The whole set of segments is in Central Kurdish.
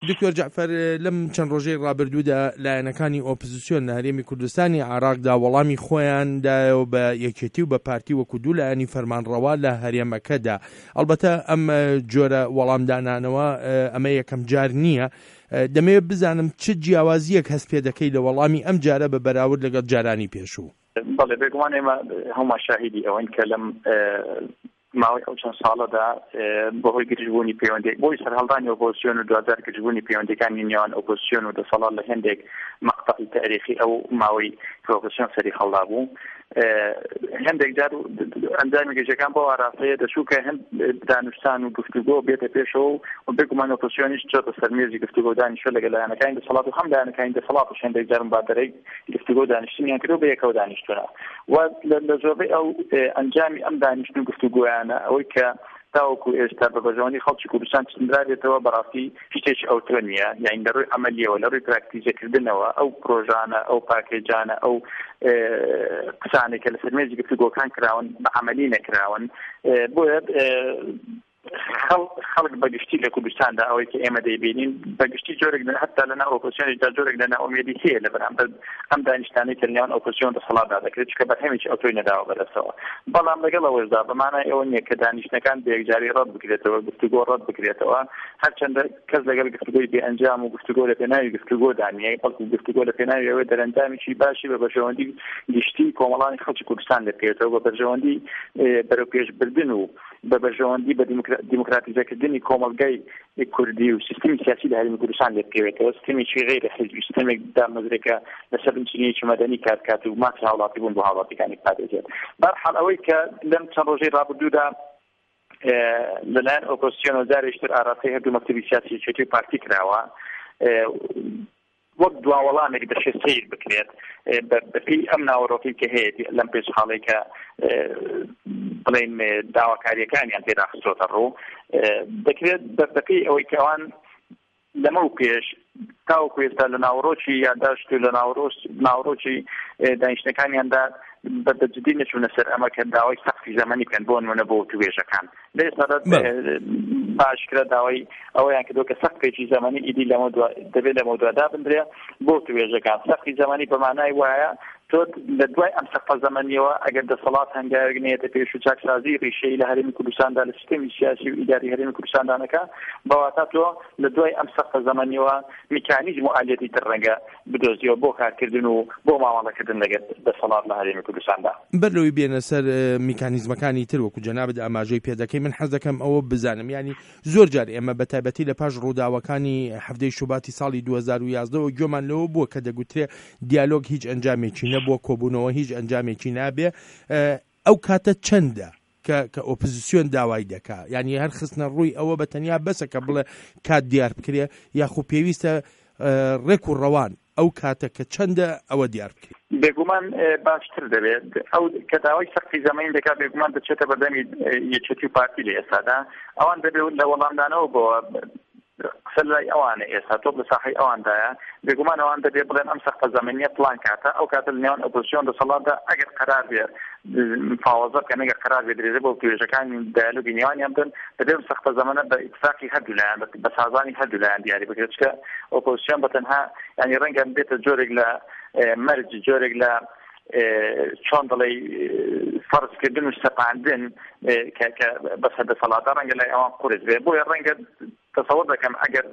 دکتۆر جعفەر لەم چەند ڕۆژەی ڕابردوودا لایەنەکانی ئۆپۆزیسیۆن لە هەرێمی کوردستانی عێراقدا وەڵامی خۆیاندایەوە بە یەکێتی و بە پارتی وەکو دوو لایەنی فەرمانڕەوا لە هەرێمەکەدا. ئەلبەتە ئەم جۆرە وەڵامدانانەوە ئەمە یەکەم جار نییە. دەمەوێت بزانم چ جیاوازیەک هەست پێ دەکەی لە وەڵامی ئەم جارە بە بەراورد لەگەڵ جارانی پێشوو؟ بەڵێ بێگومان ئێمە هەموو شاهیدی ئەوەن کە لەم ماوەی ئەو چەند ساڵەدا بەهۆی گرژبوونی پەیوەندی بۆی سەرهەڵدانی ئۆپۆزیسیۆن و دوادار گرژبوونی پەیوەندیەکانی نێوان ئۆپۆزیسیۆن و دەسەڵات لە هەندێک مەقطعی تاریخی ئەو ماوەی ئۆپۆزیسیۆن سەری هەڵدا بوو هەندێک جار ئەنجامی گەشتەکان بۆ ئاراستەیە دەچوو کە هەند دانوستان و گفتوگۆ بێتە پێشەوە و بێگومان ئۆپۆزیسیۆنیش چۆتە سەرمێزی گفتوگۆ دانیشتن لەگەڵ لایەنەکانی دەسەڵات و هەم لایەنەکانی دەسەڵات و هەندێک جار مبادرەی گفتوگۆ دانیشتنیان کردو بە یەکەوە دانیشتوونە و لە زۆربەی ئەو ئەنجامی ئەم دانیشتن و گفتوگۆیانە ئەوەی کە تاوەکو ئێستا بە بەژەوەندی خەڵکی کوردستان چندرابێتەوە بەڕاستی هیچێکی ئەوترە نییە یعنی لە ڕووی عەمەلیەوە لە ڕووی پراکتیزەکردنەوە ئەو پرۆژانە ئەو پاکێجانە ئەو قسانێک کە لە سەرمێزی گفتوگۆکان کراون بە عەمەلی نەکراون بۆیە خەڵک بەگشتی لە کوردستاندا ئەوەی کە ئێمە دەیبینین بەگشتی جۆرێک هەتا لەناو ئۆپۆزیسیۆنیشدا جۆرێک لە ناومێدی هەیە لە بەرامبەر ئەم دانیشتانەی کە لەنێوان ئۆپۆزیسیۆن دەسەڵاتدا دەکرێت چکە بەرهەمێکی ئەوتۆی نەداوە بەدەستەوە بەڵام لەگەڵ ئەوەشدا بەمانای ئەوە نییە کە دانیشتەکان بەیەکجاری ڕەت بکرێتەوە گفتوگۆ ڕەت بکرێتەوە هەرچەندە کەس لەگەڵ گفتوگۆی بێئەنجام و گفتوگۆ لە پێناوی گفتوگۆ دانیە بەڵکو گفتوگۆ لە پێناوی ئەوەی دەرەنجامیی باشی بە بەشەوەندی گشتی کۆمەڵانی خەڵکی کوردستان دەکرێتەوە بە بەشەوەندی بەرەو پێشبردن و بە بەشەوەندی بە دیموکراتیزەکردنی کۆمەلگای کوردی و سیستمی سیاسی لە هەرێمی کوردستان لێبکەوێتەوە سیستمێکی غەیرە حیزبی سیستمێک دامەزرێکە لەسەر بنچینەیەکی مەدەنی کات و ماچ هاوڵاتی بوون بۆ هاوڵاتیەکانی پادێژێت بەرحاڵ ئەوەی کە لەم چەند ڕۆژەی ڕابردوودا لەلایەن ئۆپۆزیسیۆن و جارێکتر ئاراستەی هەردوو مەکتەبی سیاسی یەکێتی و پارتی کراوە وەک دواوەڵامێک دەشێت سیر بکرێت بەپێی ئەم ناوەڕۆکی کە هەیە لەم پێشحاڵی کە بڵێن داواکاریەکانیان تێدا خستۆتە ڕوو دەکرێت بەپێی ئەوەی کە ئەوان لەمە و پێش تاوەکو ئێستا لە ناوەڕۆکی یادداشت و لە ناوەڕۆکی دانیشتەکانیاندا بەجددی نەچوونە سەر ئەمە کە داوای سەقفی زەمانی بکەن بۆ نمونە بۆ توێژەکان لە ئێستادا باشکرا داوای ئەوەیان کردووە کە سەقفێکی زەمانی ئیدی دەبێت لەمە دووادا بندرێ بۆ توێژەکان سەقفی زەمانی بەمانای وایە تۆ لە دوای ئەم سەقفە زەمانیەوە ئەگەر دەسەڵات هەنگاوێک پێش و چاکسازی ڕیشەی لە هەرێمی کوردستاندا لە سیستەمی سیاسی و ئیداری هەرێمی کوردستاندانەکە بەواتە تۆ لە دوای ئەم سەقفە زەمانیەوە میکانیزم و ئالێتی تر ڕەنگە بدۆزیەوە بۆ کارکردن و بۆ ماوەڵەکردن لەگەڵ دەسەڵات لە هەرێمی کوردستاندا بەرلەوەی بێنە سەر میکانیزمەکانی تر وەکو جەنابەت ئاماژەی پێ دەکەی من حەز دەکەم ئەوە بزانم ینی زۆر جار ئێمە بە تایبەتی لە پاش ڕووداوەکانی هەفتەی شوباتی ساڵی 2011 گوێمان لەوە بووە کە دەگوترێ دیالۆگ هیچ ئەنجامێکی نەبووە کۆبوونەوە هیچ ئەنجامێکی نابێ ئەو کاتە چەندە کە ئۆپۆزیسیۆن داوای دەکا ینی هەر خستنە ڕووی ئەوە بە تەنیا بەسە کە بڵێ کات دیار بکرێ یاخو پێویستە ڕێک و ڕەوان ئەو کاتە کە چەندە ئەوە دیار بکرێت بێگومان باشتر دەبێت ئەو کە داوای سەقفی زەمانی دەکات بێگومان دەچێتە بەردەمی یەکێتی و پارتی لە ئێستادا ئەوان دەبێت لە وەڵامدانەوە بۆ قسە لای ئەوانە ئێستا تۆ لە ساحەی ئەواندایە بێگومان ئەوان دەبێت بڵێن ئەم سەقفە زەمانیە پڵان کاتە ئەو کاتە لەنێوان ئۆپۆزیسیۆن دەسەڵاتدا ئەگەر قەرار بێت مفاوەزە بکەن ئەگەر قەرار بێت درێژە بۆ توێژەکانی دایالۆگی نێوانیان بدەن دەبێت سەقفە زەمانە بە ئیتفاقی هەردوو لایەن بە سازانی هەردوو لایەن دیاری بکرێت چکە ئۆپۆزیسیۆن بەتەنها ینی ڕەنگە بێتە جۆرێک لە مەرج جۆرێک لە چۆن دەڵێ فەرزکردن و سەپاندن کە بەسەر دەسەڵاتە ڕەنگە لای ئەوان قورس بێ بۆیە ڕەنگە تەسەوەر دەکەم ئەگەر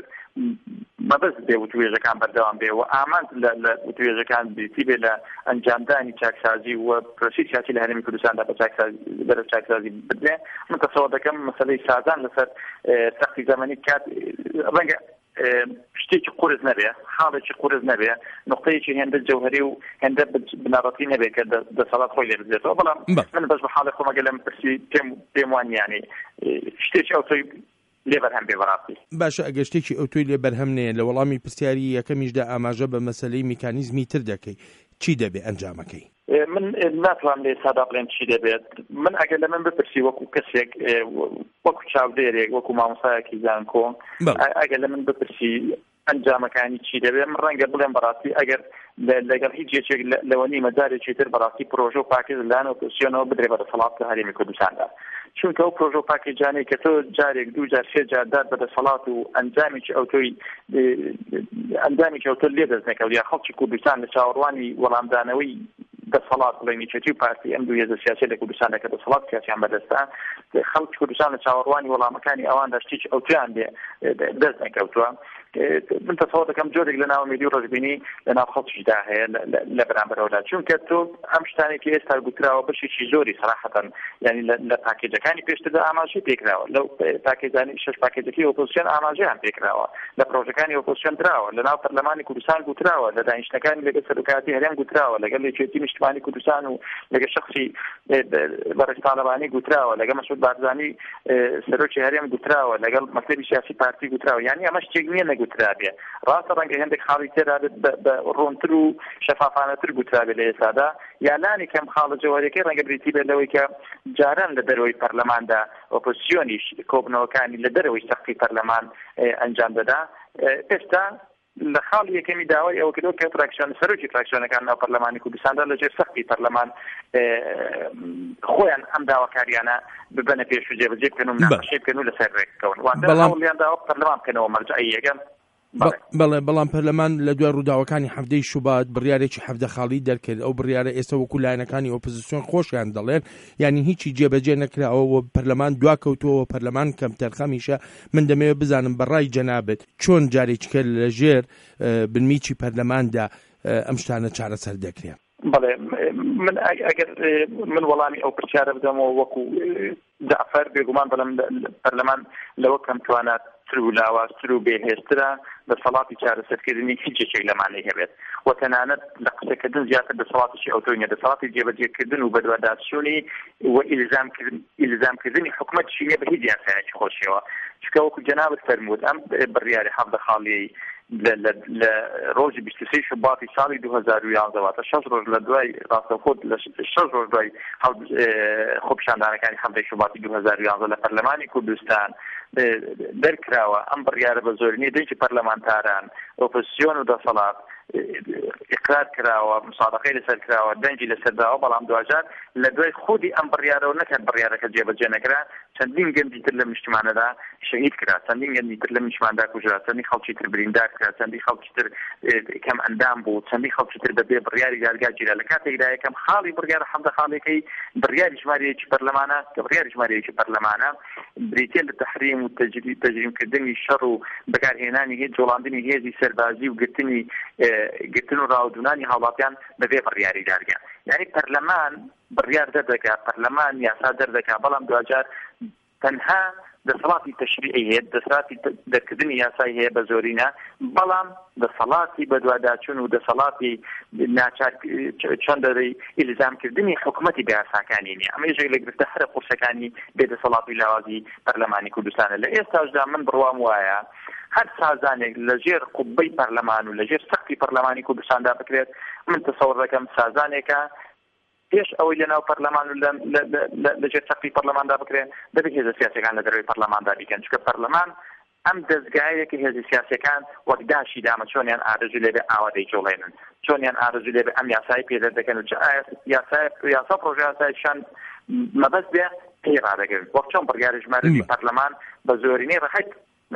مەبەست بێ وتوێژەکان بەردەوام بێ و ئامانج لە وتوێژەکان بیتی بێ لە ئەنجامدانی چاکسازی و پرۆسی سیاسی لە هەرێمی کوردستاندا بەرەو چاکسازی بدرێ من تەسەوەر دەکەم مەسەلەی سازان لەسەر سەقفی زەمانی کات ڕەنگە شتێکی قورس نەبێ حاڵێکی قورس نەبێ نقطەیەکی هێندە جەوهەری و هێندە بنەڕەتی نەبێ کە دەسەڵات خۆی لێ بدرێتەوە بەڵام من بەس بە حاڵی خۆمەگە لەم پرسی پێم وان یانی شتێکی ئەوتۆی لێ بەرهەم بێ بەڕاستی باشە ئەگەر شتێکی ئەوتۆی لێ بەرهەم نەیە لە وەڵامی پرسیاری یەکەمیشدا ئاماژە بە مەسەلەی میکانیزمی تر دەکەی چی دەبێ ئەنجامەکەی من ناتوان لێ سادا بڵێم چی دەبێت من ئەگەر لە من بپرسی وەکو کەسێک وەکو چاودێرێک وەکو مامۆستایەکی زانکۆ ئەگەر لە من بپرسی ئەنجامەکانی چی دەبێت من ڕەنگە بڵێم بەڕاستی ئەگەر لەگەڵ هیچ جێچێک لەوە نیمە جارێکی تر بەڕاستی پرۆژە و پاکێج لەلایەن ئۆپۆزیسیۆنەوە بدرێ بەدەسەڵات هەرێمی کوردستاندا چونکە ئەو پرۆژە و پاکێجانەی کە تۆ جارێک دوو جار سێ جار داد بەدەسەڵات و ئەنجامێکی ئەوتۆ لێ دەستنەکەوت یا خەڵکی کوردستان لە چاوەڕوانی وەڵامدانەوەی دەسەڵات بڵێنی چەتی و پارتی ئەم دوو هێزە سیاسی لە کوردستانە کە دەسەڵات سیاسیان بەدەستە خەڵکی کوردستان لە چاوەڕوانی وەڵامەکانی ئەوان دەشتیچ ئەوتیان دەست نەکەوتووە من تصور دەکەم جۆرێک لە ناو میدی و ڕۆژبینی لە ناو خەڵکیشدا هەیە لە بەرامبەرەوەدا چونکە تۆ ئەم شتانێکی ئێستا گوتراوە بەشێکی زۆری سەراحەتەن یعنی لە پاکێجەکانی پێشتردا ئاماژەی پێکراوە لەو پاکێجانی شەش پاکێجەکەی ئۆپۆزیسیۆن ئاماژەیان پێکراوە لە پرۆژەکانی ئۆپۆزیسیۆن دراوە لە ناو پەرلەمانی کوردستان گوتراوە لە دانیشتەکانی لەگەڵ سەرۆکاتی هەرێم گوتراوە لەگەڵ یەکێتی نیشتیمانی کوردستان و لەگەڵ شەخصی بەڕێز تاڵەبانی گوتراوە لەگەڵ مەسعود بارزانی سەرۆکی هەرێم گوتراوە لەگەڵ مەکتەبی سیاسی پارتی گوتراوە یعنی ئەمە شتێک نییە نەگوترابێ ڕاستە ڕەنگە هەندێک خاڵی تێدا بە ڕۆنتر و شەفافانەتر گوترابێ لە ئێستادا یانانی کەم خاڵە جەوهەریەکەی ڕەنگە بریتی بێت لەوەی کە جاران لە دەرەوەی پەرلەماندا ئۆپۆزیسیۆنیش کۆبنەوەکانی لە دەرەوەی سەقفی پەرلەمان ئەنجام دەدا ئێستا لە خاڵی یەکەمی داوای ئەوە کردەوە کە فراکسیۆن سەرۆکی فراکسیۆنەکان ناو پەرلەمانی کوردستاندا لەجێر سەقفی پەرلەمان خۆیان ئەم داواکاریانە ببەنە پێش و جێبەجێ بکەن و مناقەشەی بکەن و لەسەر ڕێککەون واتە هەوڵیان داوە پەرلەمان بکەنەوە مەرجعی یەکەم بەڵێ بەڵام پەرلەمان لە دوای ڕووداوەکانی هەفتەی شوبات بڕیارێکی هەفتە خاڵی دەرکرد ئەو بڕیارە ئێستا وەکو لایەنەکانی ئۆپۆزیسیۆن خۆشیان دەڵێن یعنی هیچی جێبەجێ نەکراوە پەرلەمان دواکەوتووە پەرلەمان کەم تەرخەمیشە من دەمەوێت بزانم بەڕای جەنابەت چۆن جارێکی کرد لەژێر بنمیچی پەرلەماندا ئەم شتانە چارەسەر دەکرێت بەڵێ من ئەگەر من وەڵامی ئەو پرسیارە بدەمەوە وەکو جعفەر بێگومان بەڵام پەرلەمان لەوە کەم توانات تر و لاوازتر و بێهێزترە دەسەڵاتی چارەسەرکردنی هیچێک لەمانەی هەبێت و تەنانەت لە قسەکردن زیاتر دەسەڵاتیشی ئەوتۆنیە دەسەڵاتی جێبەجێکردن و بەدواداچوونی و ئیلزامکردنی حکومەتشی نیە بە هیچ یاسایەکی خۆشیەوە چونکە وەکو جەنابەت فەرمووت ئەم بڕیاری هەفتە خاڵی لە ڕۆژی 23 شوباتی ساڵی 2011 واتە 6 ڕۆژ لە دوای ڕاستەوخۆت لە 6 ڕۆژ دوای خۆپیشاندانەکانی هەفتەی شوباتی 2011 لە پەرلەمانی کوردستان دەرکراوە ئەم بڕیارە بە زۆرینەی دەنگی پەرلەمانتاران ئۆپۆزیسیۆن و دەسەڵات ئیقرار کراوە مسابقەی لەسەر کراوە دەنگی لەسەرداوە بەڵام دوجار لە دوای خودی ئەم بڕیارەوە نەکرد بڕیارەکە جێبەجێ نەکرا چەندین گەندی تر لە نیشتیمانەدا شەهید کرا چەندین گەندی تر لە نیشتیماندا کوژرا چەندی خەڵکی تر بریندار کرا چەندی خەڵکی تر کەم ئەندام بوو چەندی خەڵکی تر بەبێ بڕیاری دادگا گیرا لە کاتێکدا یەکەم خاڵی بڕیارە هەفتە خاڵێکەی بڕیاری ژمارەیەکی پەرلەمانە کە بڕیاری ژمارەیەکی پەرلەمانە بریتێ لە تەحریم و تەجریمکردنی شەڕ و بەکارهێنانی هێز جوڵاندنی هێزی سەربازی و گرتن و ڕاودونانی هاوڵاتیان بەبێ بڕیاری دادگا یعنی پەرلەمان بڕیار دەردەکا پەرلەمان یاسا دەردەکا بەڵام دوجار تەنها دەسەڵاتی تەشریعی هەیە دەسەڵاتی دەرکردنی یاسای هەیە بە زۆرینە بەڵام دەسەڵاتی بەدواداچوون و دەسەڵاتی ناچار چەندەی ئیلزامکردنی حکوومەتی بە یاساکانی نیە ئەمە یەکێک لە گرفتە هەرە قورسەکانی بێدەسەڵاتی لاوازی پەرلەمانی کوردستانە لە ئێستاشدا من بڕوام وایە هەر سازانێک لەژێر قوبەی پەرلەمان و لەژێر سەقفی پەرلەمانی کوردستاندا بکرێت من تەسەوڕ دەکەم سازانێکە پێش ئەوەی لەناو پەرلەمان و لەژێر سەقفی پەرلەماندا بکرێت دەبێت هێزە سیاسیەکان لە دەرەوەی پەرلەماندا بیکەن چونکە پەرلەمان ئەم دەستگایەکە هێزی سیاسیەکان وەک داشی دامە چۆنیان ئارەزوو لێبێ ئاوا دەیجوڵێنن چۆنیان ئارەزوو لێبێ ئەم یاسای پێدەر دەکەن و یاسا پرۆژە یاسایشان مەبەست بێ پێی ڕادەگرن وەک چۆن بڕیاری ژمارەی پەرلەمان بە زۆرینەی ڕەحەت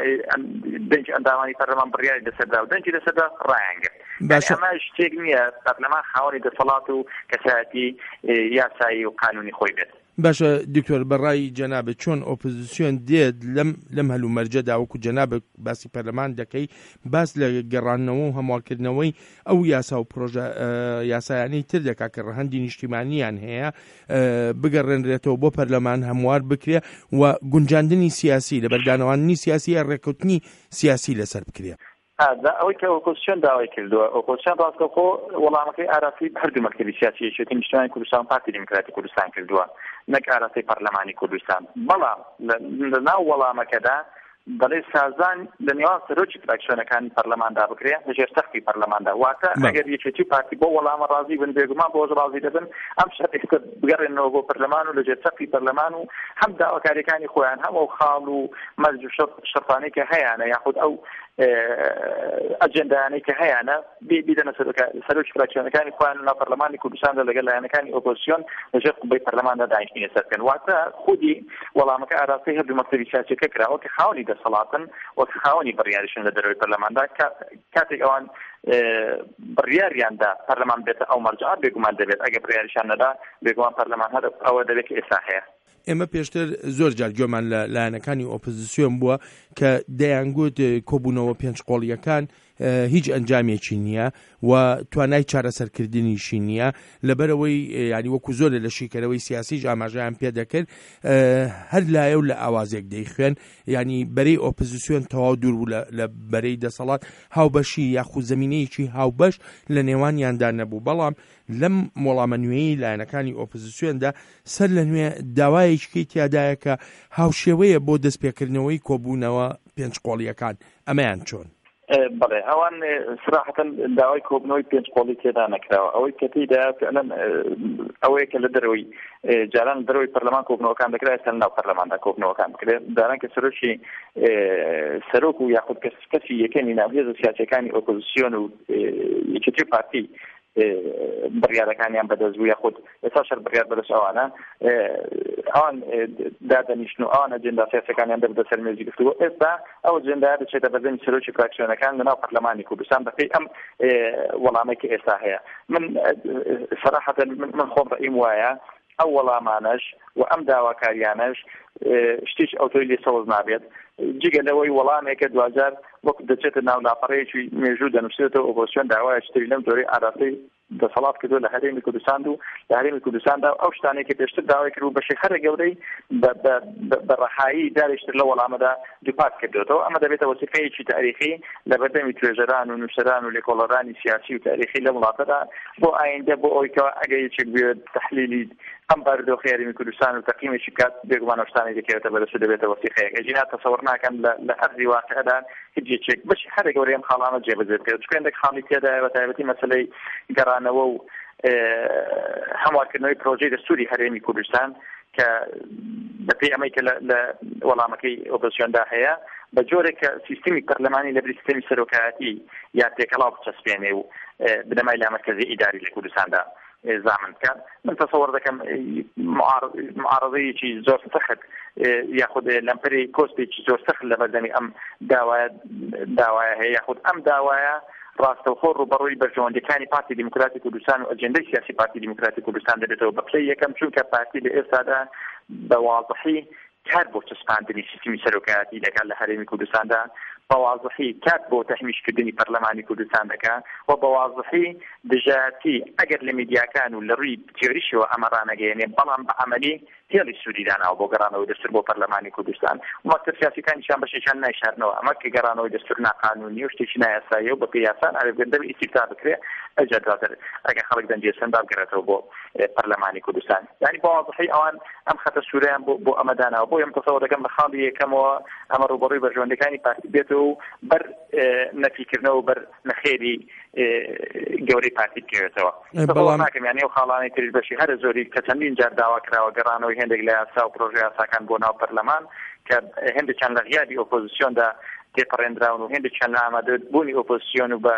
دەنج ئەندامانی پەرلەمان بڕیاری لەسەردا و دەنجی لەسەردا ڕایانگرت ئەمە شتێک نییە پەرلەمان خاوەنی دەسەڵات و کەسایەتی یاسایی و قانونی خۆی بێت باشە دکتۆر بەڕای جەنابەت چۆن ئۆپۆزیسیۆن دێت لەم هەلوو مەرجەدا وەکو جەنابەت باسی پەرلەمان دەکەی باس لە گەڕانەوە و هەموارکردنەوەی ئەو یاسا و پرۆژە یاسایانەی تر دەکا کە ڕەهەندی نیشتیمانیان هەیە بگەڕێنرێتەوە بۆ پەرلەمان هەموار بکرێ و گونجاندنی سیاسی لە بەردانەوانی سیاسی ڕێکەوتنی سیاسی لەسەر بکرێ ئەوەی کە ئۆپۆزیسیۆن داوای کردووە ئۆپۆزیسیۆن ڕاستەوخۆ وەڵامەکەی ئاراسی هەردوو مەکتەبی سیاسی یەکێتی نیشتیمانی کوردستان پارتی دیموکراتی کوردستان کردووە نەک ئاراسی پەرلەمانی کوردستان بەڵام لە ناو وەڵامەکەدا دەڵێ سازان لە نێوان سەرۆکی فراکسیۆنەکانی پەرلەماندا بکرێ لەژێر سەقفی پەرلەماندا واتە ئەگەر یەکێتی پارتی بۆ وەڵامە ڕازی بن بێگومان بۆ ڕازی دەبن ئەم شەرطە بگەڕێنەوە بۆ پەرلەمان و لەژێر سەقفی پەرلەمان و هەم داواکاریەکانی خۆیان هەم ئەو خاڵ و مەرج و شەرطانەی کە هەیەە یاخود ئەو ئەجەندایانەی کە هەیەە بیدەنە سەرۆکی فراکسیۆنەکانی خۆیان لە پەرلەمانی کوردستاندا لەگەڵ لایەنەکانی ئۆپۆزیسیۆن لەژێر قوبەی پەرلەماندا داینشتنی سەرکەن واتە خودی وەڵامەکە ئاراستەی هەردوو مەکتەبی سیاسیەکە کراوە کە خاوەنی دەسەڵاتن و خاوەنی بڕیاریشن لە دەرەوەی پەرلەماندا کاتێک ئەوان بڕیاریاندا پەرلەمان بێتە ئەو مەرجە بێگومان دەبێت ئەگە بڕیاریشان نەدا بێگومان پەرلەمان هەر ئەوە دەبێت کە ئێستا هەیە. ئێمە پێشتر زۆر جار گوێمان لە لایەنەکانی ئۆپۆزیسیۆن بووە کە دەیانگوت کۆبوونەوە پێنج قۆڵیەکان هیچ ئەنجامێکی نییە و توانای چارەسەرکردنیشی نییە لەبەرەوەی ینی وەکو زۆر لە شیکەرەوەی سیاسیش ئاماژەیان پێ دەکرد هەر لایە و لە ئاوازێک دەیخوێن ینی بەرەی ئۆپۆزیسیۆن تەواو دوور بوو لە بەرەی دەسەڵات هاوبەشی یاخود زەمینەیەکی هاوبەش لە نێوانیاندا نەبوو بەڵام لەم وەڵامە نوێی لایەنەکانی ئۆپۆزیسیۆندا سەر لە نوێ داوایەکی تیادایە کە هاوشێوەیە بۆ دەستپێکردنەوەی کۆبوونەوە پێنج قۆڵیەکان ئەمەیان چۆن؟ بەڵێ ئەوان سراحەتەن داوای کۆبنەوەی پێنج قۆڵی تێدا نەکراوە ئەوەی کە تێدا فعلاً ئەوەیە کە لە دەرەوەی جاران دەرەوەی پەرلەمان کۆبنەوەکان دەکرێت ئێستا ناو پەرلەماندا کۆبنەوەکان بکرێت داران کە سەرۆکی سەرۆک و یاخود کەسی یەکەمی ناوهێزە سیاسیەکانی ئۆپۆزیسیۆن و یەکێتی پارتی بڕیارەکانیان بەدەست بوو یاخود ئێستا شەر بڕیار بەدەست ئەوانە ئەوان دادەنیشتن و ئەوان ئەجێندا سیاسیەکانیان دەبێتە سەر مێزی گفتوگۆ ئێستا ئەو ئەجێندایە دەچێتە بەردەمی سەرۆکی فراکسیۆنەکان لەناو پەرلەمانی کوردستان بەپێی ئەم وەڵامەی کە ئێستا هەیە من سەراحەتەن من خۆم ڕەئیم وایە ئەو وەڵامانەش و ئەم داواکاریانەش شتیش ئەوتۆی لێ سەوز نابێت جگە لەوەی وەڵامێکە دوجار وەکو دەچێتە ناو لاپەڕەیەکی مێژوو دەنووسێتەوە ئۆپۆزیسیۆن داوایە شتری لەم جۆرەی ئاراستەی دەسەڵات کردو لە هەرێمی کوردستان و لە هەرێمی کوردستاندا ئەو شتانێکی پێشتر داوای کرد و بەشی هەرە گەورەی بە ڕەحایی داریشتر لە وەڵامەدا دووپات کردوێتەوە ئەمە دەبێتە وەسیقەیەکی تاریخی لە بەردەمی توێژەران و نووسەران و لێکۆڵەرانی سیاسی و تاریخی لە وڵاتەدا بۆ ئایندە بۆ ئەوەی کەەوە ئەگە یەکێک بێت تەحلیلی ئەم بارودۆخی هەرێمی کوردستان و تەقییمێکی کات بێگومان شتانی دەکەوێتە بەدەست دەبێتە وەسیقەیەک ئەجینا تەسەوڕ ناکەم لە هەردی واقعەدا هیچ یەکێک بەشی هەرە گەورەی ئەم خاڵانە جێبەجێ بکرێت چونکە هەندێک خاڵی تێدایە بەتایبەتی مەسەلەی گەڕانەوە و هەموارکردنەوەی پرۆژەی دەستوری هەرێمی کوردستان کە بەپێی ئەمەی کە لە وەڵامەکەی ئۆپۆزیسیۆندا هەیە بە جۆرێک کە سیستمی پەرلەمانی لەبری سیستمی سەرۆکایەتی یا تێکەڵاو بچەسپێنێ و بنەمای لا مەرکەزی ئیداری لە کوردستاندا زامن بکات من تەسەوەڕ دەکەم معارضەیەکی زۆر سەخت یاخود لەمپەری کۆستێکی زۆر سەخت لە بەردەمی ئەم داوایە هەیە یاخود ئەم داوایە ڕاستەوخۆ ڕوبەڕووی بەرژەوەندەکانی پارتی دیموکراتی کوردستان و ئەجێندەی سیاسی پارتی دیموکراتی کوردستان دەبێتەوە بە پلەی یەکەم چونکە پارتی لە ئێستادا بە واضحی کار بۆ چەسپاندنی سیستمی سەرۆکایەتی دەکات لە هەرێمی کوردستاندا بە واضحی کات بۆ تەحمیشکردنی پەرلەمانی کوردستان دەکات و بە واضحی دژایەتی ئەگەر لە میدیاکان و لە ڕووی تیۆریشەوە ئەمە ڕانەگەیەنێ بەڵام بە عەمەلی هێڵی سوودی داناوە بۆ گەڕانەوەی دەستور بۆ پەرلەمانی کوردستان و مەکتەب سیاسیەکانیشان بەشێکیان نایشاردنەوە ئەمە کە گەڕانەوەی دەستور ناقانونی و شتێکی نایاساییە و بە پێی یاسان ئەرێبگەندەبی ئیستیفتا بکرێت ئەجا دواتر ئەگەر خەڵک دەنجێسن بابگەڕێتەوە بۆ پەرلەمانی کوردستان یعنی بە واضحی ئەوان ئەم خەتە سوورەیان بۆ ئەمە داناوە بۆ ئەم تەسەوەڕ دەکەم لە خاڵی یەکەمەوە ئەمە ڕوبەڕووی بەرژەوەندەکانی پارتی بێتەوە و بەر نەفیکردنەوە و بەر نەخێری گەورەی پارتی بکەوێتەوە بەڵام ناکەم یعنی ئەو خاڵانی تریش بەشی هەرە زۆری کە چەندین جار داوا کراوە گەڕانەوەی هێندێک لە یاسا و پرۆژە یاساکان بۆ ناو پەرلەمان کە هێندێکیان لە غیابی ئۆپۆزیسیۆندا تێپەڕێنراون و هێندێکیان لە ئامادەبوونی ئۆپۆزیسیۆن و بە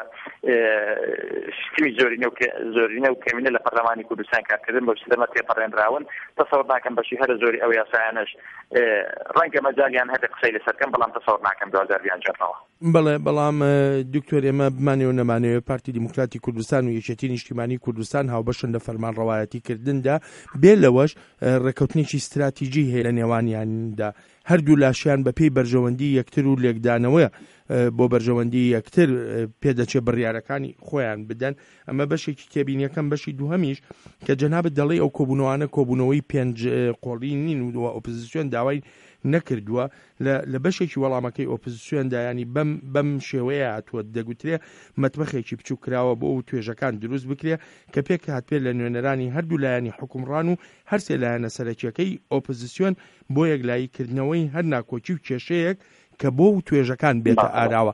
سیستمی زۆرینە و کەمینە لە پەرلەمانی کوردستان کارکردن بە سیستەمە تێپەڕێنراون تەسەوڕ ناکەم بەشی هەرە زۆری ئەو یاسایانەش ڕەنگە مەجالیان هەبێت قسەی لەسەرکەم بەڵام تەسەوڕ ناکەم دوجار بیانجێڕنەوە. بەڵێ بەڵام دکتۆر ئێمە بمانەوە نەمانەوێت پارتی دیموکراتی کوردستان و یەکێتی نیشتیمانی کوردستان هاوبەشن لە فەرمانڕەوایەتیکردندا بێ لەوەش ڕێکەوتنێکی استراتیژی هەیە لە نێوانیاندا هەردوو لاشیان بەپێی بەرژەوەندی یەکتر و لێکدانەوەیە بۆ بەرژەوەندی یەکتر پێدەچێت بڕیارەکانی خۆیان بدەن ئەمە بەشێکی کێبینیەکەم بەشی دووهەمیش کە جەنابەت دەڵێ ئەو کۆبوونەوانە کۆبوونەوەی پێنج قۆڵی نین و ئۆپۆزیسیۆن داوای نەکردووە لە بەشێکی وەڵامەکەی ئۆپۆزیسیۆندا ینی بەم شێوەیە هاتووە دەگوترێ مەتبەخێکی بچوو کراوە بۆ ئەو توێژەکان دروست بکرێ کە پێک هاتپێ لە نوێنەرانی هەردوو لایەنی حکومڕان و هەرسێ لایەنە سەرەکیەکەی ئۆپۆزیسیۆن بۆ یەکلاییکردنەوەی هەر ناکۆچی و کێشەیەک کە بۆ و توێژەکان بێتە ئاراوە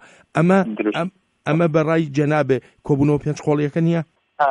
ئەمە بەڕای جەنابێ کۆبوونەوە پێنج خۆڵیەکە نییە؟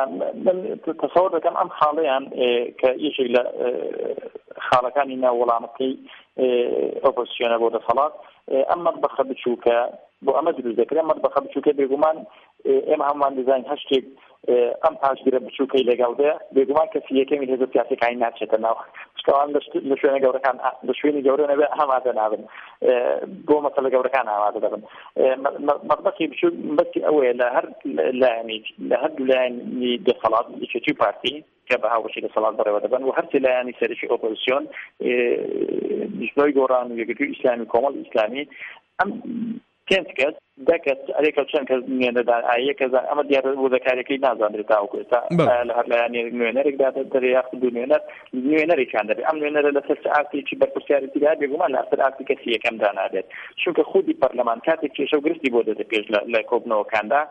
تصور دەکەم ئەم خاڵەیان کە یەکێک لە خاڵەکانی ناو وەڵامەکەی ئۆپۆزیسیۆنە بۆ دەسەڵات ئەم مەطبەخە بچووکە بۆ ئەمە دروست دەکرێت مەطبەخە بچووکە بێگومان ئێمە هەمومان دەزانین هەشتێک ئەم پاشگرە بچووکەی لەگەڵدەیە بێگومان کەسی یەکەمی هێزە سیاسیەکانی ناچێتە ناو شتەوان لە شوێنە گەورەکان لە شوێنی گەورە نەبێ ئامادە نابن بۆ مەسەلە گەورەکان ئامادە دەبن مەطبەخی بچووک بەسی ئەوەیە لە هەر لایەنی لە هەردوو لایەنی دەسەڵات یەکێتی پارتی کە بە هاوبەشی دەسەڵات بەڕێوە دەبن و هەرچی لایەنی سەرشی ئۆپۆزیسیۆن نیشتەوەی گۆڕان و یەکێتی ئیسلامی کۆمەڵ ئیسلامی ئەم پێنج کەس دەکەس ئەرێکە چەند کەس نوێنەدان ئایە کەزان ئەمە دیارە وەزەکارەکەی نازانرێت تاوەکو ئێستا لە هەر لایەنی نوێنەرێکدا دەریافت دوو نوێنەرێکیان دەبێت ئەم نوێنەرە لەسەر ئاستێکی بەرپرسیارەتیدا بێگومان لە ئەسەر ئاستی کەسی یەکەمدا نابێت چونکە خودی پەرلەمان کاتێک کێشە و گرفتی بۆ دەدە پێش لە کۆبنەوەکاندا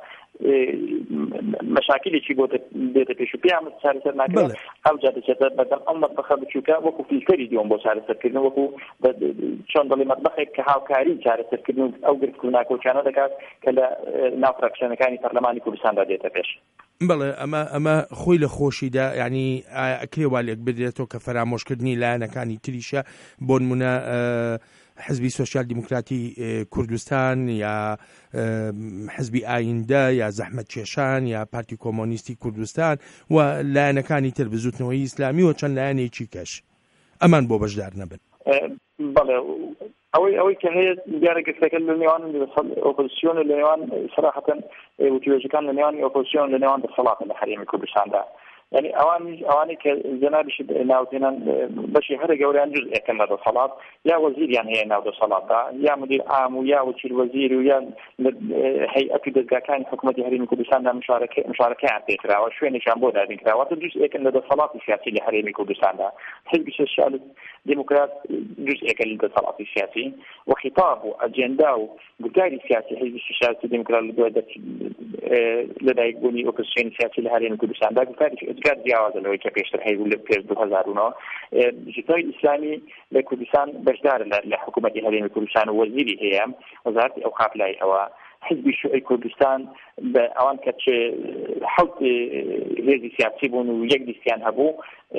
مەشاکلێکی بۆ دێتە پێش و پێیان چارەسەر ناکرێت ئەو جا دەچێتە بەدەم ئەم مەطبەخە بچووکە وەکو فیلتەری دیۆم بۆ چارەسەرکردن وەکو چۆن دەڵێ مەطبەخێک کە هاوکاری چارەسەرکردن و ئەو گرفت و ناکۆچانە دەکات کە لە ناوفراکشنەکانی پەرلەمانی کوردستاندا دێتە پێش. بەڵێ ئەمە خۆی لە خۆشیدا یعنی کێوالێک بدرێتەوە کە فەرامۆشکردنی لایەنەکانی تریشە بۆ نمونە حزبی سۆسیال دیموکراتی کوردستان یا حزبی ئایندە یا زەحمەت کێشان یا پارتی کۆمۆنیستی کوردستان و لایەنەکانی تر بزوتنەوەی ئیسلامی و چەند لایەنێکی کەش ئەمان بۆ بەشدار نەبن. بەڵێ ئەوەی کە هەیە دیارە گرفتەکە لە نێوان ئۆپۆزیسیۆن لە نێوان سەراحەتەن وتوێژەکان لە نێوانی ئۆپۆزیسیۆن لە نێوان دەسەڵاتە لە هەرێمی کوردستاندا یعنی ئەوانی کە جەنابیش ناوتێنان بەشی هەرە گەوریان جز ئەکەن لە دەسەڵات یا وەزیریان هەیە ناو دەسەڵاتدا یا مدیر عام و یا وەکیل وەزیر و یا هەیئەتی دەستگاکانی حکوومەتی هەرێمی کوردستاندا مشارەکەیان پێکراوە شوێنێکیان بۆ دادینکراوە جز ئەکەن لە دەسەڵاتی سیاسی لە هەرێمی کوردستاندا حزبی سۆسیال دیموکرات جز ئەکەن لە دەسەڵاتی سیاسی و خطاب و ئەجێندا و گفتاری سیاسی حزبی سۆسیال دیموکرات لەدایکبوونی ئۆپۆزیسیۆنی سیاسی لە هەرێمی کوردستاندا گفتاری گار جیاوازە لەوەی کە پێشتر هەیە لە پێش 2009 جیتۆی ئیسلامی لە کوردستان بەشدارە لە حکوومەتی هەرێمی کوردستان و وەزیری هەیە وەزارەتی ئەوقاف لای ئەوە حزبی شیوعی کوردستان بە ئەوان کە حەوت هێزی سیاسی بوون و یەک دیستیان هەبوو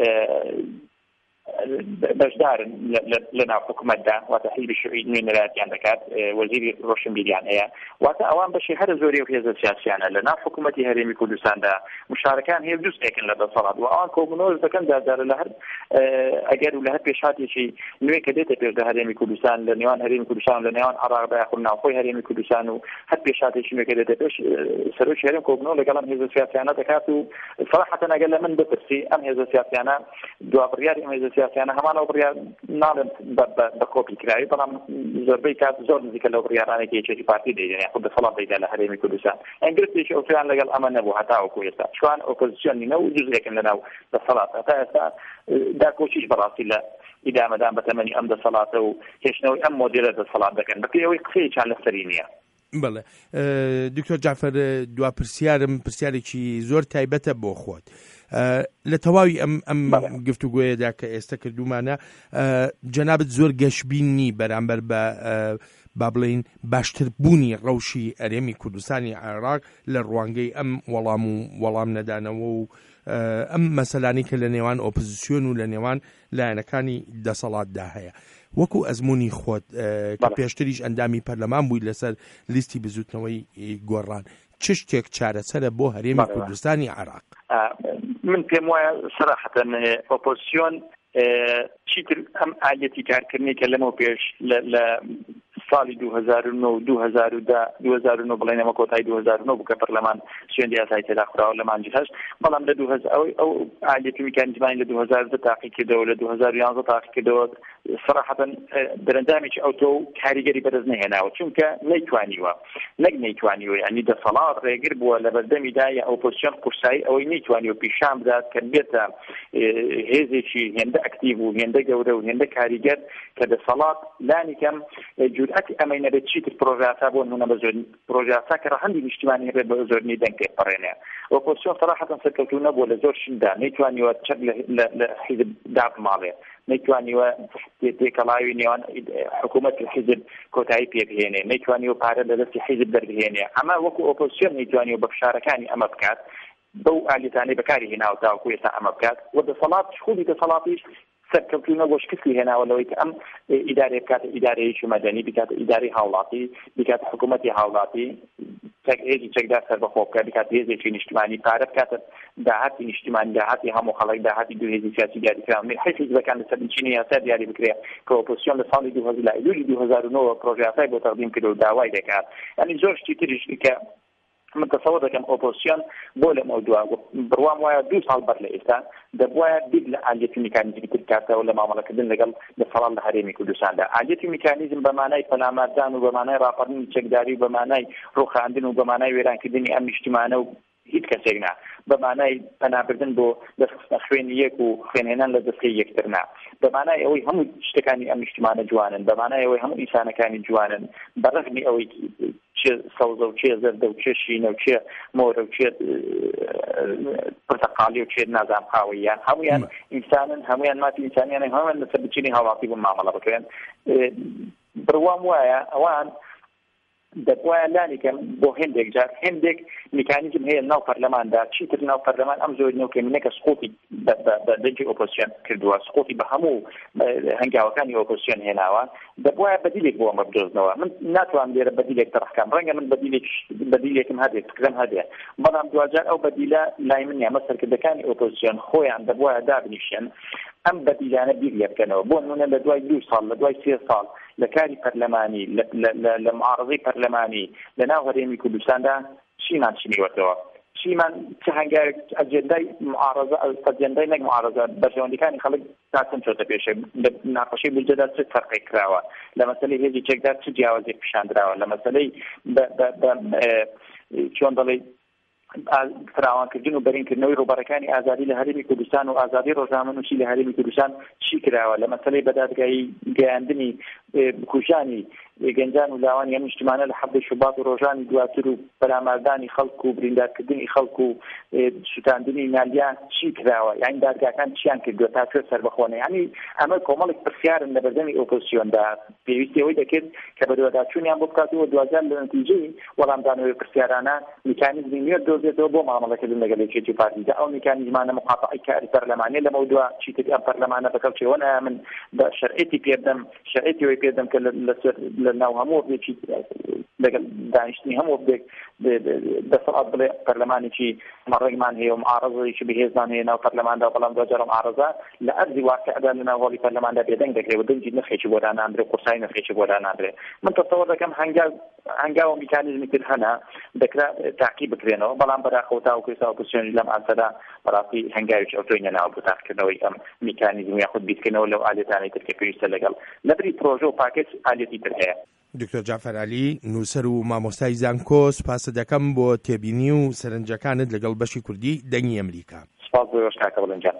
بەشدارن لە ناو حکوومەتدا واتە حزبی شیوعی نوێنەرایەتیان دەکات وەزیری ڕۆشنبیریان هەیە واتە ئەوان بەشی هەرە زۆری و هێزە سیاسیانە لە ناو حکوومەتی هەرێمی کوردستاندا مشارەکان هەیە جوست ئەکەن لە دەسەڵات و ئەوان کۆبوونەوەش دەکەن دادارە لە هەر ئەگەر و لە هەر پێشهاتێکی نوێ کە دێتە پێش هەرێمی کوردستان لە نێوان هەرێمی کوردستان لە نێوان عێراقدا یاخود ناوخۆی هەرێمی کوردستان و هەر پێشهاتێکی نوێ کە دێتە پێش سەرۆکی هەرێم کۆبوونەوە لەگەڵ ئەم هێزە سیاسیانە دەکات و صراحەتەن ئەگەر لە من بپرسی ئەم هێزە سیاسیانە دوابڕیاری ئەم هێزە سیاسیانە هەمانەوە بڕیار ناڵێن بە کۆپی کرایی بەڵام زۆربەی کات زۆر نزیکە لەو بڕیارانێکی یەکێتی پارتی دەیدێن یاخود دەسەڵات دەیدا لە هەرێمی کوردستان ئەنگرتێکی ئەوتیان لەگەڵ ئەمە نەبوو هەتاوەکو ئێستا چوان ئۆپۆزیسیۆن نینە و جزئێکن لەناو دەسەڵات هەتا ئێستا داکۆچیش بەڕاستی لە ئیدامەدان بە تەمەنی ئەم دەسەڵاتە و هێشتنەوەی ئەم مۆدێلە دەسەڵات دەکەن بەپێی قسەیەکیان لەسەری نییە. بەڵێ دکتۆر جعفەر دوا پرسیارێکی زۆر تایبەتە بۆ خۆت لە تەواوی ئەم گفتوگوۆیەدا کە ئێستا کردومانە جەنابەت زۆر گەشببینی بەرامبەر بە با بڵێن باشتربوونی ڕەوشی ئەرێمی کوردستانی عێراق لە ڕوانگەی ئەم وەڵام نەدانەوە و ئەم مەسەلانی کە لە نێوان ئۆپۆزیسیۆن و لە نێوان لایەنەکانی دەسەڵاتدا هەیە وەکو ئەزمموی خۆت کە پێشتریش ئەندامی پەرلەمان بووی لەسەر لیستی بزوتنەوەی گۆڕان چ شتێک چارەسەرە بۆ هەرێمی کوردستانی عێراق؟ من پێم وایە سەراحەتەن ئۆپۆزیسیۆن چیتر ئەم ئالەتی کارکردنی کە لەمەوە پێش لە ساڵی 2009 بڵێنەوە کۆتایی 2009 بوو کە پەرلەمان سوێندی یاسای تێدا خوراوە لە مانگی هەشت بەڵام لە 2000 ئەو ئالەتی میکانیزمانی لە 2010 تاقی کردەوە لە 2011 تاقی کردەوە سەراحەتەن دەرەنجامێکی ئەوتۆ کاریگەری بەدەست نەهێناوە چونکە نەیتوانیوە یعنی دەسەڵات ڕێگر بووە لە بەردەمیدا یا ئۆپۆزیسیۆن قورسایی ئەوەی نەیتوانیوە پیشان بدات کە بێتە هێزێکی هێندە ئەکتیڤ و هێندە گەورە و هێندە کاریگەر کە دەسەڵات لانی کەم جورئەتی ئەمەی نەبێت چیتر پرۆژاسا بۆ نمونە بە زۆر پرۆژاسا کە ڕەهەندی نیشتیمانی هەبێت بە زۆرنی دەنگ تێپەڕێنێ ئۆپۆزیسیۆن سەراحەتەن سەرکەوتوو نەبووە لە زۆر شتدا نەیتوانیوە چەک لە حیزب دابماڵێ نەیتوانیوە تێکەڵاوی نێوان حکوومەت حیزب کۆتایی پێبهێنێ نەیتوانیوە پارە لە دەستی حیزب دەربهێنێ ئەمە وەکو ئۆپۆزیسیۆن نەیتوانیوە بە فشارەکانی ئەمە بکات بەو ئالیتانەی بەکاری هێناوە تاوەکو ئێستا ئەمە بکات و دەسەڵات خودی دەسەڵاتیش سەرکەوتوونە بۆ شکستی هێناوەلەوەی کە ئەم ئیدارەیە بکاتە ئیدارەیەکی مەدەنی بکاتە ئیدارەی هاوڵاتی بکاتە حکوومەتی هاوڵاتی هێزی چەکدار سەربەخۆ بکات بکاتە هێزێکی نیشتیمانی پارە بکاتە داهاتی نیشتیمانی داهاتی هەموو خەڵک داهاتی دوو هێزی سیاسی دیاریکراون حیزبەکان لەسەر بنچینی یاسا دیاری بکرێ کە ئۆپۆزیسیۆن لە ساڵی 2009 پرۆژه یاسای بۆ تەقدیم کرد و داوای دەکات یعنی زۆر شتی تریش کە من تصور دەکەم ئۆپۆزیسیۆن بۆ لە مەودووە بڕوام وایە 2 ساڵ بەر لە ئێستا دەبوایە بیر لە ئالێتی میکانیزمی تر کاتەوە لە مامەڵەکردن لەگەڵ دەسەڵات لە هەرێمی کوردستاندا ئالێتی میکانیزم بە مانای پەلاماردان و بە مانای ڕاپەڕینی چەکداری و بە مانای ڕوخاندن و بە مانای وێرانکردنی ئەم نیشتیمانە و هیچ کەسێک نا بە مانای پەنابردن بۆ دەستخستنە خوێنی یەک و خوێنهێنان لە دەستەی یەکتر نا بە مانای ئەوەی هەموو شتەکانی ئەم نیشتیمانە جوانن بە مانای ئەوەی هەموو ئینسانەکانی جوانن بەڕەغمی ئەوەی چه سەوزە و چێ زەردە و چێ شینە و چێ مۆرە و چێ پرتەقاڵی و چێ نازام قاوەیان هەمویان ئینسانن هەمویان ماتی ئینسانیان هەمویان لەسەر بچینی هاوڵاتی بوون مامەڵە بکرێن بڕوام وایە ئەوان دەبوایە لانیکەم بۆ هێندێک جار هێندێک میکانیزم هەیە ناو پەرلەماندا چیتر ناو پەرلەمان ئەم زۆر نەوکەمینەکە سقوطی بە دەنجی ئۆپۆزیسیۆن کردووە سقوطی بە هەموو هەنگاوەکانی ئۆپۆزیسیۆن هێناوە دەبوایە بەدیلێک بۆ ئەمە بدۆزنەوە من ناتوانم لێرە بەدیلێک تەڕەحکەم ڕەنگە من بەدیلێکم هەبێت فکرم هەبێ بەڵام دوجار ئەو بەدیلە لای من نیە سەرکردەکانی ئۆپۆزیسیۆن خۆیان دەبوایە دابنیشێن ئەم بەدیلانە بیر لێ بکەنەوە بۆ نمونە لە دوای 2 ساڵ لە دوای 3 ساڵ لە کاری پەرلەمانی لە معارضەی پەرلەمانی لە ناو هەرێمی کوردستاندا چیمان چنیوەتەوە چیمان چه هەنگاوێک ئەجێندای معارضە ئەجێندای نەک معارضە بەرژەوەندەکانی خەڵک تاچەند چۆتە پێشە لە ناقەشەی بودجەدا چ فەرقێک کراوە لە مەسەلەی هێزی چەکدار چ جیاوازێک پیشاندراوە لە مەسەلەی چۆن دەڵێ فراوانکردن و بەرینکردنەوەی ڕووبەرەکانی ئازادی لە هەرێمی کوردستان و ئازادی ڕۆژنامەنووسی لە هەرێمی کوردستان چی کراوە لە مەسەلەی بەدادگایی گەیاندنی کوژانی گەنجان و لاوانی ئەم نیشتیمانە لە حەبەی شوبات و ڕۆژانی دواتر و بەراماردانی خەڵک و بریندارکردنی خەڵک و سوتاندنی نالیان چی کراوە یعنی دادگاکان چیان کردووە تا کوێ سەربەخۆنە یعنی ئەمە کۆمەڵێک پرسیارن لە بەردەمی ئۆپۆزیسیۆندا پێویستی ئەوەی دەکرد کە بەدواداچوونیان بۆ بکاتەوە دوازار لە نەتیجەی وەڵامدانەوەی پرسیارانە میکانیزمی نوێ دۆزێتەوە بۆ مامەڵەکردن لەگەڵ یەکێتی پارتیدا ئەو میکانیزمانە مقاطعی کاری پەرلەمانی لە مەودووە چیتر ئەم پەرلەمانە بەکەڵچێوە من بە شەرعێتی پێدەم شەرعێتی وەی پێدەم کە لە ناو هەموو بێکی لەگەڵ دانیشتنی هەموو بێک دەسەڵات بڵێ پەرلەمانێکی مەڕێگمان هەیە و معارەزەیەکی بەهێزمان هەیە ناو پەرلەماندا بەڵام دوجار معارەزە لە ئەرزی واقعدا لە ناو هەڵی پەرلەماندا بێدەنگ دەکرێت و دەنجی نرخێکی بۆ داناندرێ قورسایی نرخێکی بۆ داناندرێ من تەسەوەر دەکەم هەنگاو میکانیزمی تر هەنا دەکرا تاقیب بکرێنەوە بەڵام بەداخەوە تاوەکو ئێستا ئۆپۆزیسیۆنی لەم ئاسەدا بەڕاستی هەنگاوێکی ئەوتۆی نەناوە بۆ تاقیکردنەوەی ئەم میکانیزم یاخود بیرکردنەوە لەو ئالێتانەی تر کە پێویستە لەگەڵ لەبری پرۆژە و پاکێج ئالێتی تر هەیە. دکتۆر جعفەر عەلی نووسەر و مامۆستای زانکۆ سپاسە دەکەم بۆ تێبینی و سەرنجەکانت لەگەڵ بەشی کوردی دەنگی ئەمریکا. سپاس بۆ کاکە بەڵەنجان.